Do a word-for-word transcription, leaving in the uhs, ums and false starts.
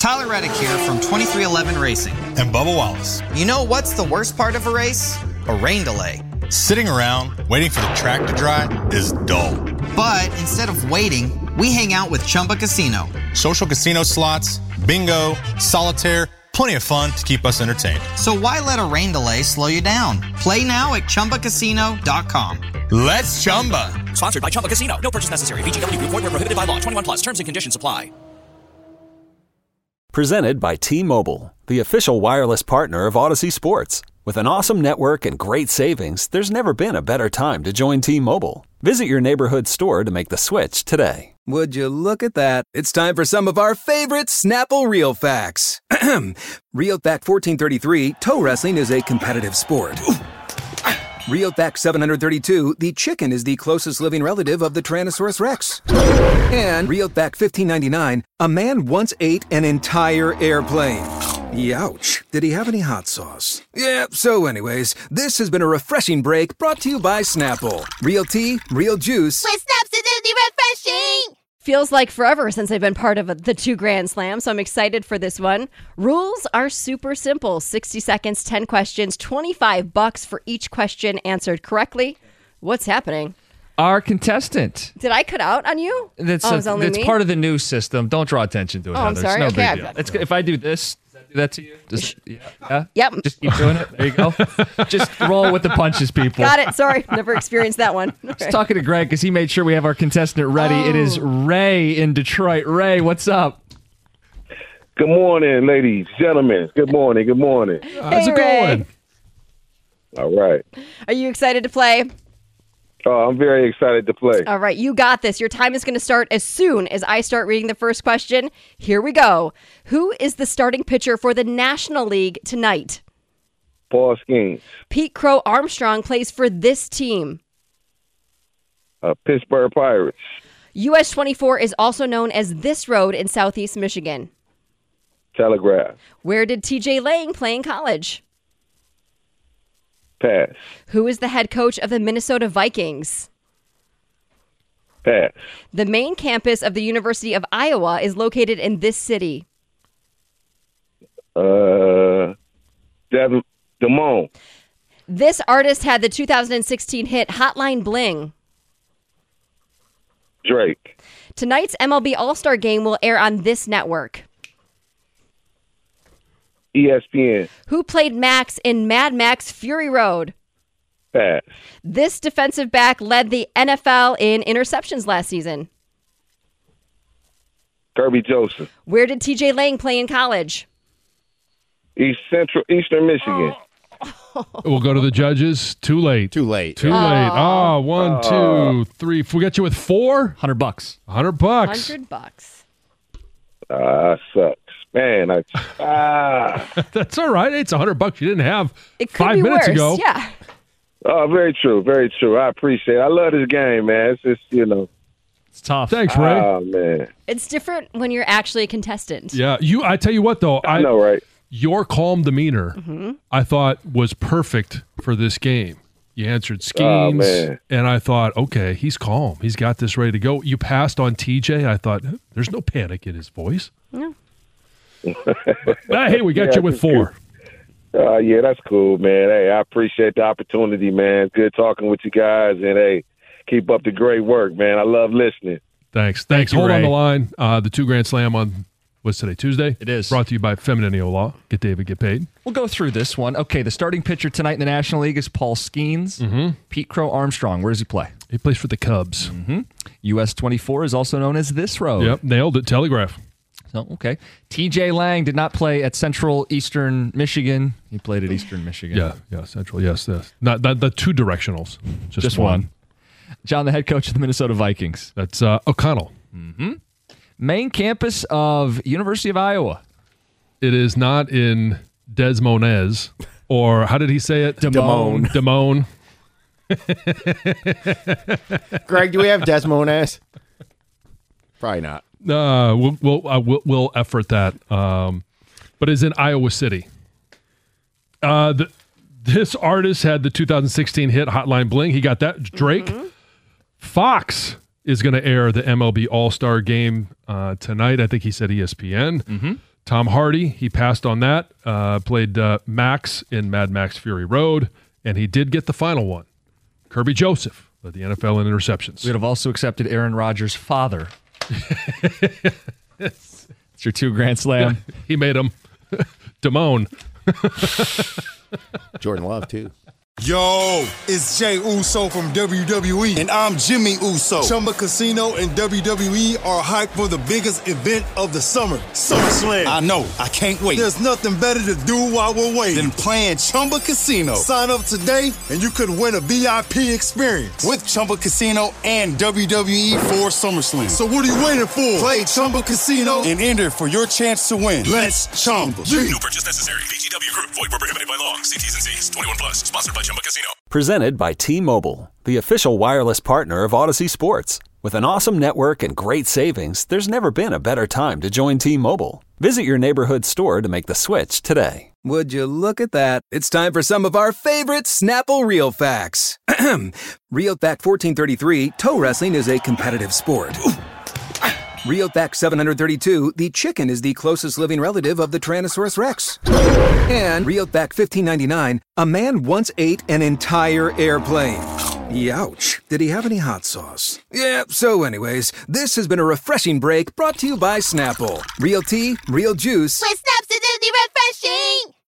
Tyler Reddick here from twenty-three eleven Racing. And Bubba Wallace. You know what's the worst part of a race? A rain delay. Sitting around waiting for the track to dry is dull. But instead of waiting, we hang out with Chumba Casino. Social casino slots, bingo, solitaire, plenty of fun to keep us entertained. So why let a rain delay slow you down? Play now at Chumba Casino dot com. Let's Chumba. Sponsored by Chumba Casino. No purchase necessary. V G W Group. Void where prohibited by law. twenty-one plus. Terms and conditions apply. Presented by T-Mobile, the official wireless partner of Odyssey Sports. With an awesome network and great savings, there's never been a better time to join T-Mobile. Visit your neighborhood store to make the switch today. Would you look at that? It's time for some of our favorite Snapple Real Facts. Real Fact fourteen thirty-three, toe wrestling is a competitive sport. Real Fact seven hundred thirty-two, the chicken is the closest living relative of the Tyrannosaurus Rex. And Real Fact fifteen ninety-nine, a man once ate an entire airplane. Youch. Did he have any hot sauce? Yeah, so anyways, this has been a refreshing break brought to you by Snapple. Real tea, real juice. With Snaps, it's refreshing! Feels like forever since I've been part of the two Grand Slams, so I'm excited for this one. Rules are super simple. sixty seconds, ten questions, twenty-five bucks for each question answered correctly. What's happening? Our contestant. Did I cut out on you? That's oh, a, it's only it's me? part of the new system. Don't draw attention to it. Oh, I'm Heather. sorry. It's no Okay, big deal. I've- It's good. If I do this, does that do that to you? Does, yeah, yeah? Yep. Just keep doing it. There you go. Just roll with the punches, people. Got it. Sorry. Never experienced that one. I was talking to Greg because he made sure we have our contestant ready. Oh. It is Ray in Detroit. Ray, what's up? Good morning, ladies, gentlemen. Good morning. Good morning. How's Hey, it Ray. going? All right. Are you excited to play? Oh, I'm very excited to play. All right, you got this. Your time is going to start as soon as I start reading the first question. Here we go. Who is the starting pitcher for the National League tonight? Paul Skeens, Pete Crow Armstrong plays for this team. uh, Pittsburgh Pirates, U S twenty-four is also known as this road in Southeast Michigan. Telegraph, Where did T J Lang play in college? Pass, Who is the head coach of the Minnesota Vikings? Pass, The main campus of the University of Iowa is located in this city. uh, Des Des Moines, This artist had the two thousand sixteen hit Hotline Bling. Drake, Tonight's M L B All-Star Game will air on this network. E S P N, Who played Max in Mad Max Fury Road? Pass, This defensive back led the N F L in interceptions last season. Kirby Joseph, Where did T J Lang play in college? East Central, Eastern Michigan. We'll go to the judges. Too late. Too late. Too late. Oh, one, two, three. We got you with four? Hundred bucks. Hundred bucks. Hundred bucks. Ah, sucks. Man, I, ah. That's all right. It's a hundred bucks you didn't have It could five be minutes worse. ago. Yeah. Oh, very true, very true. I appreciate it. I love this game, man. It's just, you know. It's tough. Thanks, Ray. Oh, man. It's different when you're actually a contestant. Yeah, you. I tell you what, though, I know, right? Your calm demeanor, Mm-hmm. I thought, was perfect for this game. You answered Oh, schemes, man. and I thought, okay, he's calm. He's got this ready to go. You passed on T J. I thought, there's no panic in his voice. No. Ah, hey, we got Yeah, you with that's four. Uh, yeah, that's cool, man. Hey, I appreciate the opportunity, man. Good talking with you guys, and hey, keep up the great work, man. I love listening. Thanks. Thanks. you, Hold on Ray. the line. Uh, the two Grand Slam on, what's today, Tuesday? It is. Brought to you by Feminine Law. Get David, get paid. We'll go through this one. Okay, the starting pitcher tonight in the National League is Paul Skeens. Mm-hmm. Pete Crow Armstrong. Where does he play? He plays for the Cubs. Mm-hmm. U S twenty-four is also known as this road. Yep, nailed it. Telegraph. So, okay. T J Lang did not play at Central Eastern Michigan. He played at Eastern Michigan. Yeah, yeah, Central. Yes, yes. Not, not the two directionals. Just, Just one. one. John, the head coach of the Minnesota Vikings. That's uh, O'Connell. Mm-hmm. Main campus of University of Iowa. It is not in Des Moines, or how did he say it? Des Moines. Des Moines. Greg, do we have Des Moines? Probably not. Uh, we'll we'll, uh, we'll we'll effort that. Um, but it's in Iowa City. Uh, the, this artist had the two thousand sixteen hit Hotline Bling. He got that. Drake. Mm-hmm. Fox is going to air the M L B All-Star Game uh, tonight. I think he said E S P N. Mm-hmm. Tom Hardy, he passed on that, uh, played uh, Max in Mad Max Fury Road, and he did get the final one. Kirby Joseph led the N F L in interceptions. We would have also accepted Aaron Rodgers' father. It's your two Grand Slam. Yeah, he made him. Damone. Jordan Love, too. Yo, it's Jay Uso from W W E. And I'm Jimmy Uso. Chumba Casino and W W E are hyped for the biggest event of the summer, SummerSlam. I know. I can't wait. There's nothing better to do while we're waiting than playing Chumba Casino. Sign up today and you could win a V I P experience with Chumba Casino and W W E for SummerSlam. So what are you waiting for? Play Chumba Casino and enter for your chance to win. Let's Chumba. No purchase necessary. V G W Group. Void where prohibited by law. See T's and C's. twenty-one plus. Sponsored by Chumba Casino. Presented by T-Mobile, the official wireless partner of Odyssey Sports. With an awesome network and great savings, there's never been a better time to join T-Mobile. Visit your neighborhood store to make the switch today. Would you look at that? It's time for some of our favorite Snapple Real Facts. Real Fact fourteen thirty-three, toe wrestling is a competitive sport. Real Fact seven hundred thirty-two, the chicken is the closest living relative of the Tyrannosaurus Rex. And Real Fact fifteen ninety-nine, a man once ate an entire airplane. Youch. Did he have any hot sauce? Yeah, so anyways, this has been a refreshing break brought to you by Snapple. Real tea, real juice. With Snap's acidity refreshing.